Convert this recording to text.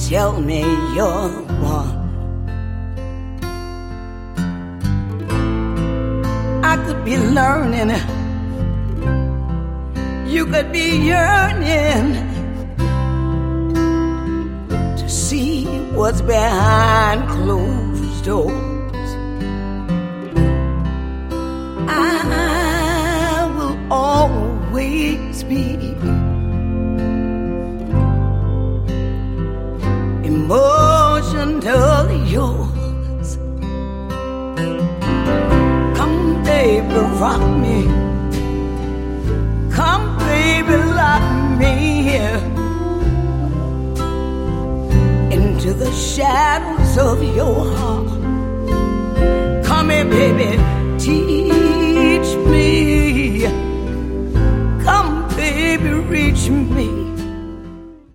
tell me you're the one. I could be learning, you could be yearning to see what's behind closed doors. I will always be emotionally yours. Come, baby, rock me. Come, baby, lock me into the shadows of your heart. Come here, baby, teach me. Come, baby, reach me.